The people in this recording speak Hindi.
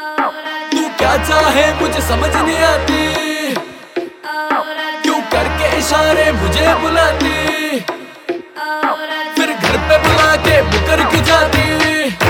तू क्या चाहे मुझे समझ नहीं आती, क्यों करके इशारे मुझे बुलाती, फिर घर पे बुला के मुकर के जाती।